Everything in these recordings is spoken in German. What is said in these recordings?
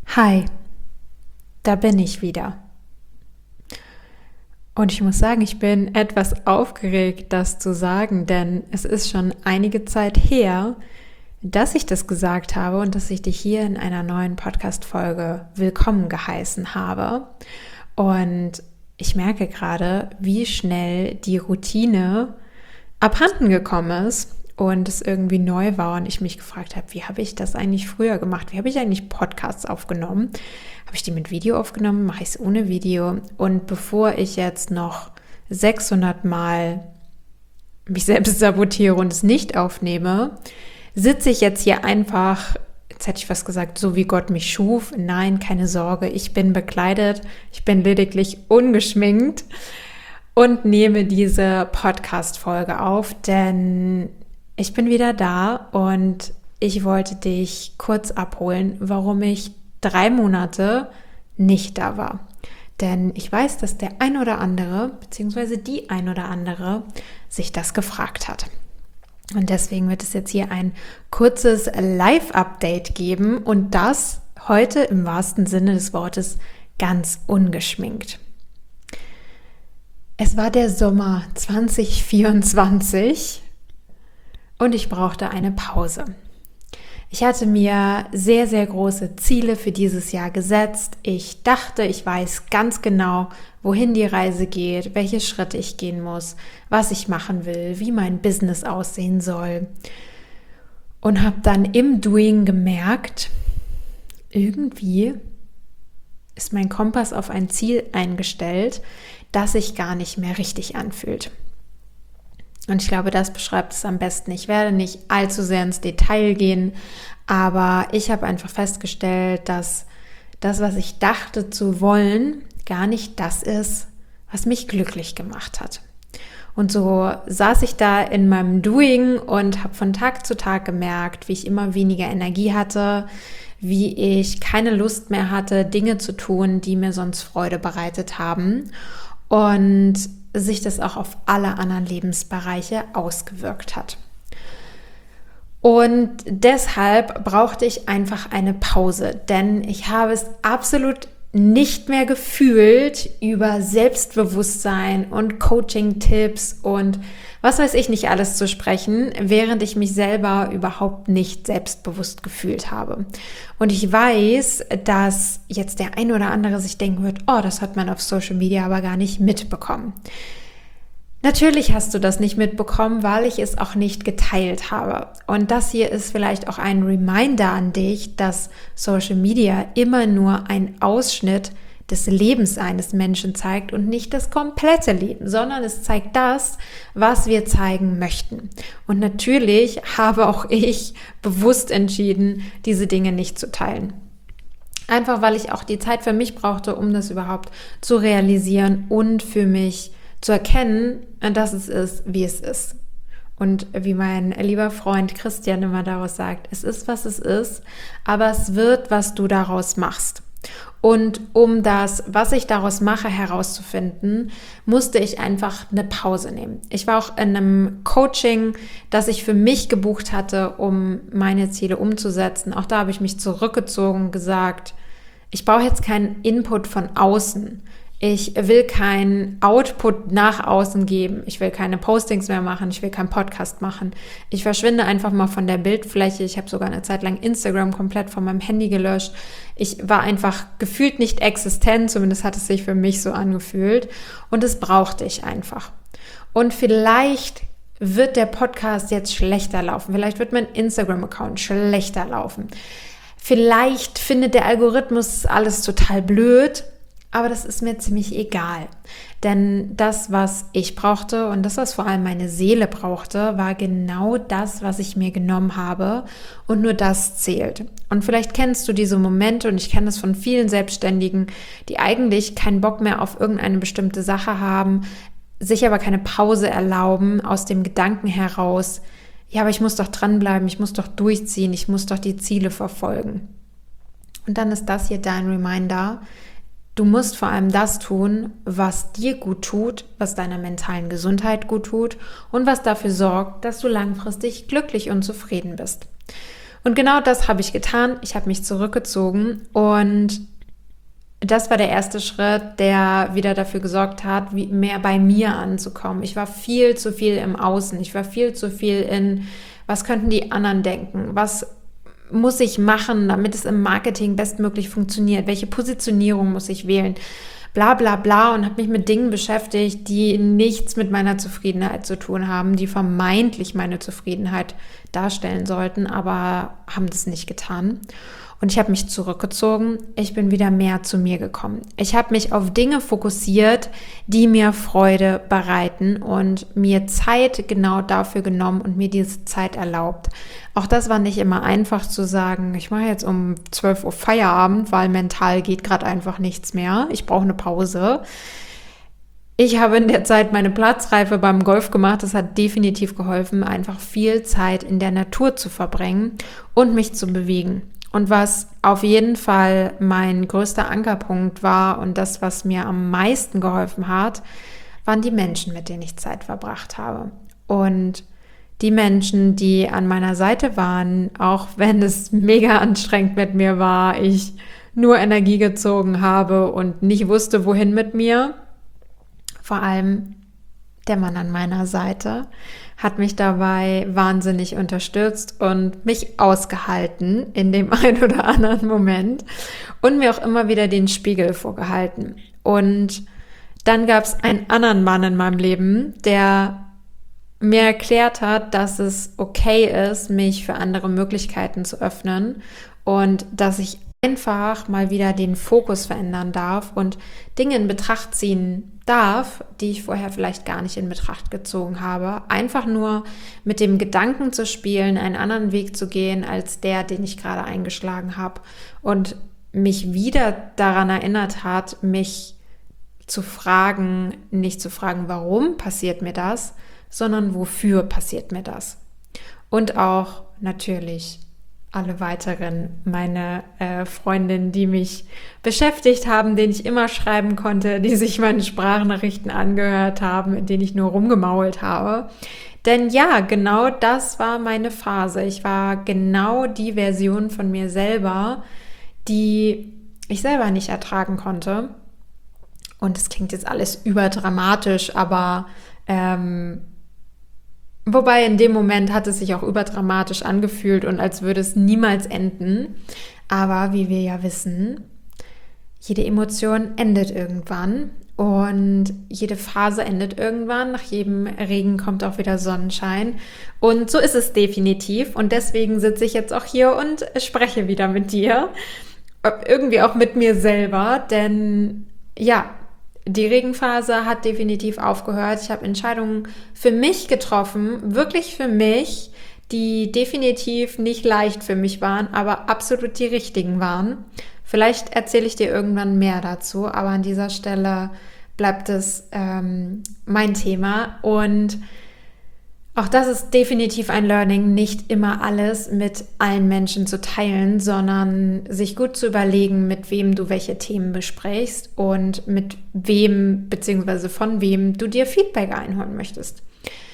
Hi, da bin ich wieder. Und ich muss sagen, ich bin etwas aufgeregt, das zu sagen, denn es ist schon einige Zeit her, dass ich das gesagt habe und dass ich dich hier in einer neuen Podcast-Folge willkommen geheißen habe. Und ich merke gerade, wie schnell die Routine abhanden gekommen ist und es irgendwie neu war und ich mich gefragt habe, wie habe ich das eigentlich früher gemacht? Wie habe ich eigentlich Podcasts aufgenommen? Habe ich die mit Video aufgenommen? Mache ich es ohne Video? Und bevor ich jetzt noch 600 Mal mich selbst sabotiere und es nicht aufnehme, sitze ich jetzt hier einfach, jetzt hätte ich fast gesagt, so wie Gott mich schuf. Nein, keine Sorge, ich bin bekleidet, ich bin lediglich ungeschminkt und nehme diese Podcast-Folge auf, denn ich bin wieder da und ich wollte dich kurz abholen, warum ich 3 Monate nicht da war. Denn ich weiß, dass der ein oder andere, beziehungsweise die ein oder andere, sich das gefragt hat. Und deswegen wird es jetzt hier ein kurzes Live-Update geben und das heute im wahrsten Sinne des Wortes ganz ungeschminkt. Es war der Sommer 2024 und ich brauchte eine Pause. Ich hatte mir sehr, sehr große Ziele für dieses Jahr gesetzt. Ich dachte, ich weiß ganz genau, wohin die Reise geht, welche Schritte ich gehen muss, was ich machen will, wie mein Business aussehen soll. Und habe dann im Doing gemerkt, irgendwie ist mein Kompass auf ein Ziel eingestellt, das sich gar nicht mehr richtig anfühlt. Und ich glaube, das beschreibt es am besten. Ich werde nicht allzu sehr ins Detail gehen, aber ich habe einfach festgestellt, dass das, was ich dachte zu wollen, gar nicht das ist, was mich glücklich gemacht hat. Und so saß ich da in meinem Doing und habe von Tag zu Tag gemerkt, wie ich immer weniger Energie hatte, wie ich keine Lust mehr hatte, Dinge zu tun, die mir sonst Freude bereitet haben. Und sich das auch auf alle anderen Lebensbereiche ausgewirkt hat. Und deshalb brauchte ich einfach eine Pause, denn ich habe es absolut nicht mehr gefühlt, über Selbstbewusstsein und Coaching-Tipps und was weiß ich nicht alles zu sprechen, während ich mich selber überhaupt nicht selbstbewusst gefühlt habe. Und ich weiß, dass jetzt der ein oder andere sich denken wird, oh, das hat man auf Social Media aber gar nicht mitbekommen. Natürlich hast du das nicht mitbekommen, weil ich es auch nicht geteilt habe. Und das hier ist vielleicht auch ein Reminder an dich, dass Social Media immer nur ein Ausschnitt des Lebens eines Menschen zeigt und nicht das komplette Leben, sondern es zeigt das, was wir zeigen möchten. Und natürlich habe auch ich bewusst entschieden, diese Dinge nicht zu teilen. Einfach weil ich auch die Zeit für mich brauchte, um das überhaupt zu realisieren und für mich zu erkennen, dass es ist, wie es ist. Und wie mein lieber Freund Christian immer daraus sagt, es ist, was es ist, aber es wird, was du daraus machst. Und um das, was ich daraus mache, herauszufinden, musste ich einfach eine Pause nehmen. Ich war auch in einem Coaching, das ich für mich gebucht hatte, um meine Ziele umzusetzen. Auch da habe ich mich zurückgezogen und gesagt, ich brauche jetzt keinen Input von außen. Ich will keinen Output nach außen geben. Ich will keine Postings mehr machen. Ich will keinen Podcast machen. Ich verschwinde einfach mal von der Bildfläche. Ich habe sogar eine Zeit lang Instagram komplett von meinem Handy gelöscht. Ich war einfach gefühlt nicht existent. Zumindest hat es sich für mich so angefühlt. Und das brauchte ich einfach. Und vielleicht wird der Podcast jetzt schlechter laufen. Vielleicht wird mein Instagram-Account schlechter laufen. Vielleicht findet der Algorithmus alles total blöd. Aber das ist mir ziemlich egal, denn das, was ich brauchte und das, was vor allem meine Seele brauchte, war genau das, was ich mir genommen habe und nur das zählt. Und vielleicht kennst du diese Momente und ich kenne das von vielen Selbstständigen, die eigentlich keinen Bock mehr auf irgendeine bestimmte Sache haben, sich aber keine Pause erlauben aus dem Gedanken heraus, ja, aber ich muss doch dranbleiben, ich muss doch durchziehen, ich muss doch die Ziele verfolgen. Und dann ist das hier dein Reminder. Du musst vor allem das tun, was dir gut tut, was deiner mentalen Gesundheit gut tut und was dafür sorgt, dass du langfristig glücklich und zufrieden bist. Und genau das habe ich getan. Ich habe mich zurückgezogen und das war der erste Schritt, der wieder dafür gesorgt hat, mehr bei mir anzukommen. Ich war viel zu viel im Außen. Ich war viel zu viel in, was könnten die anderen denken? Was muss ich machen, damit es im Marketing bestmöglich funktioniert? Welche Positionierung muss ich wählen? Bla bla bla, und habe mich mit Dingen beschäftigt, die nichts mit meiner Zufriedenheit zu tun haben, die vermeintlich meine Zufriedenheit darstellen sollten, aber haben das nicht getan. Und ich habe mich zurückgezogen, ich bin wieder mehr zu mir gekommen. Ich habe mich auf Dinge fokussiert, die mir Freude bereiten und mir Zeit genau dafür genommen und mir diese Zeit erlaubt. Auch das war nicht immer einfach zu sagen, ich mache jetzt um 12 Uhr Feierabend, weil mental geht gerade einfach nichts mehr. Ich brauche eine Pause. Ich habe in der Zeit meine Platzreife beim Golf gemacht. Das hat definitiv geholfen, einfach viel Zeit in der Natur zu verbringen und mich zu bewegen. Und was auf jeden Fall mein größter Ankerpunkt war und das, was mir am meisten geholfen hat, waren die Menschen, mit denen ich Zeit verbracht habe. Und die Menschen, die an meiner Seite waren, auch wenn es mega anstrengend mit mir war, ich nur Energie gezogen habe und nicht wusste, wohin mit mir. Vor allem der Mann an meiner Seite hat mich dabei wahnsinnig unterstützt und mich ausgehalten in dem einen oder anderen Moment und mir auch immer wieder den Spiegel vorgehalten. Und dann gab es einen anderen Mann in meinem Leben, der mir erklärt hat, dass es okay ist, mich für andere Möglichkeiten zu öffnen und dass ich einfach mal wieder den Fokus verändern darf und Dinge in Betracht ziehen darf, die ich vorher vielleicht gar nicht in Betracht gezogen habe. Einfach nur mit dem Gedanken zu spielen, einen anderen Weg zu gehen als der, den ich gerade eingeschlagen habe, und mich wieder daran erinnert hat, mich zu fragen, nicht zu fragen, warum passiert mir das, sondern wofür passiert mir das. Und auch natürlich alle weiteren, meine Freundinnen, die mich beschäftigt haben, denen ich immer schreiben konnte, die sich meine Sprachnachrichten angehört haben, in denen ich nur rumgemault habe. Denn ja, genau das war meine Phase. Ich war genau die Version von mir selber, die ich selber nicht ertragen konnte. Und es klingt jetzt alles überdramatisch, aber wobei in dem Moment hat es sich auch überdramatisch angefühlt und als würde es niemals enden. Aber wie wir ja wissen, jede Emotion endet irgendwann und jede Phase endet irgendwann. Nach jedem Regen kommt auch wieder Sonnenschein. Und so ist es definitiv. Und deswegen sitze ich jetzt auch hier und spreche wieder mit dir. Irgendwie auch mit mir selber, denn ja, die Regenphase hat definitiv aufgehört. Ich habe Entscheidungen für mich getroffen, wirklich für mich, die definitiv nicht leicht für mich waren, aber absolut die richtigen waren. Vielleicht erzähle ich dir irgendwann mehr dazu, aber an dieser Stelle bleibt es mein Thema. Und auch das ist definitiv ein Learning, nicht immer alles mit allen Menschen zu teilen, sondern sich gut zu überlegen, mit wem du welche Themen besprichst und mit wem bzw. von wem du dir Feedback einholen möchtest.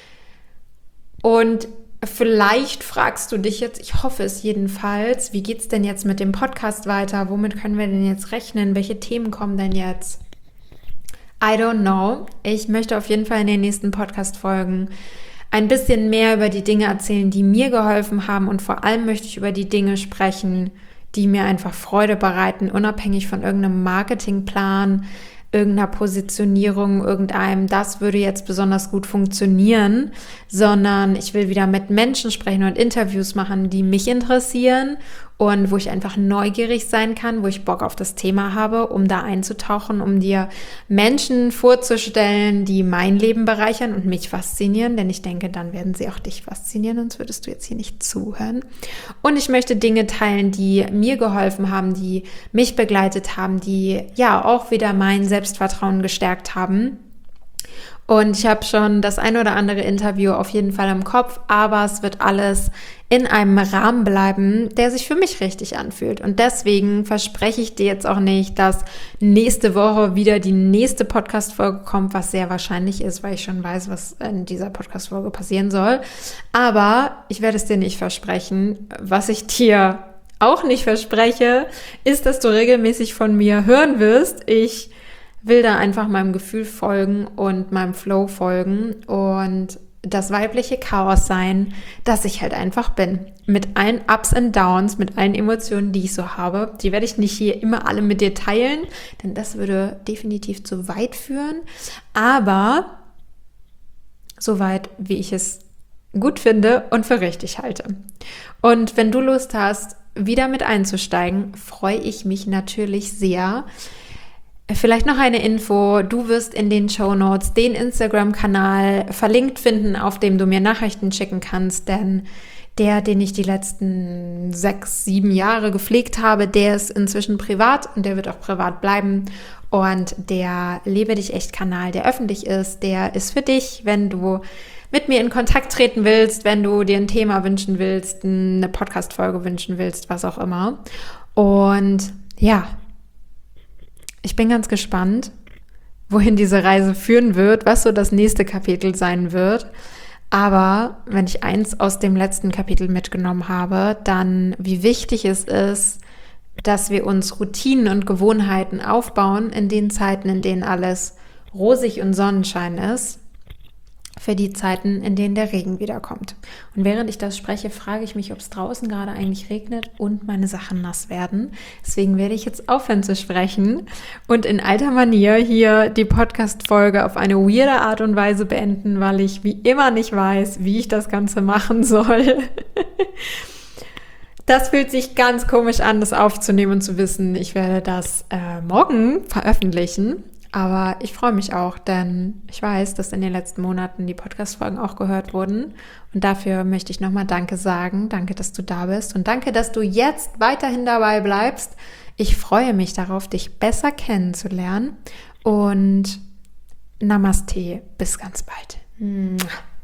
Und vielleicht fragst du dich jetzt, ich hoffe es jedenfalls, wie geht's denn jetzt mit dem Podcast weiter? Womit können wir denn jetzt rechnen? Welche Themen kommen denn jetzt? I don't know. Ich möchte auf jeden Fall in den nächsten Podcast-Folgen ein bisschen mehr über die Dinge erzählen, die mir geholfen haben, und vor allem möchte ich über die Dinge sprechen, die mir einfach Freude bereiten, unabhängig von irgendeinem Marketingplan, irgendeiner Positionierung, irgendeinem, das würde jetzt besonders gut funktionieren, sondern ich will wieder mit Menschen sprechen und Interviews machen, die mich interessieren und wo ich einfach neugierig sein kann, wo ich Bock auf das Thema habe, um da einzutauchen, um dir Menschen vorzustellen, die mein Leben bereichern und mich faszinieren, denn ich denke, dann werden sie auch dich faszinieren, sonst würdest du jetzt hier nicht zuhören. Und ich möchte Dinge teilen, die mir geholfen haben, die mich begleitet haben, die ja auch wieder mein Selbstvertrauen gestärkt haben. Und ich habe schon das ein oder andere Interview auf jeden Fall im Kopf, aber es wird alles in einem Rahmen bleiben, der sich für mich richtig anfühlt. Und deswegen verspreche ich dir jetzt auch nicht, dass nächste Woche wieder die nächste Podcast-Folge kommt, was sehr wahrscheinlich ist, weil ich schon weiß, was in dieser Podcast-Folge passieren soll. Aber ich werde es dir nicht versprechen. Was ich dir auch nicht verspreche, ist, dass du regelmäßig von mir hören wirst. Ich will da einfach meinem Gefühl folgen und meinem Flow folgen und das weibliche Chaos sein, das ich halt einfach bin. Mit allen Ups und Downs, mit allen Emotionen, die ich so habe. Die werde ich nicht hier immer alle mit dir teilen, denn das würde definitiv zu weit führen. Aber so weit, wie ich es gut finde und für richtig halte. Und wenn du Lust hast, wieder mit einzusteigen, freue ich mich natürlich sehr. Vielleicht noch eine Info, du wirst in den Shownotes den Instagram-Kanal verlinkt finden, auf dem du mir Nachrichten schicken kannst, denn der, den ich die letzten 6, 7 Jahre gepflegt habe, der ist inzwischen privat und der wird auch privat bleiben. Und der Lebe dich echt-Kanal, der öffentlich ist, der ist für dich, wenn du mit mir in Kontakt treten willst, wenn du dir ein Thema wünschen willst, eine Podcast-Folge wünschen willst, was auch immer. Und ja, ich bin ganz gespannt, wohin diese Reise führen wird, was so das nächste Kapitel sein wird. Aber wenn ich eins aus dem letzten Kapitel mitgenommen habe, dann wie wichtig es ist, dass wir uns Routinen und Gewohnheiten aufbauen in den Zeiten, in denen alles rosig und Sonnenschein ist, für die Zeiten, in denen der Regen wiederkommt. Und während ich das spreche, frage ich mich, ob es draußen gerade eigentlich regnet und meine Sachen nass werden. Deswegen werde ich jetzt aufhören zu sprechen und in alter Manier hier die Podcast-Folge auf eine weirde Art und Weise beenden, weil ich wie immer nicht weiß, wie ich das Ganze machen soll. Das fühlt sich ganz komisch an, das aufzunehmen und zu wissen, ich werde das morgen veröffentlichen. Aber ich freue mich auch, denn ich weiß, dass in den letzten Monaten die Podcast-Folgen auch gehört wurden. Und dafür möchte ich nochmal Danke sagen. Danke, dass du da bist und danke, dass du jetzt weiterhin dabei bleibst. Ich freue mich darauf, dich besser kennenzulernen. Und Namaste, bis ganz bald.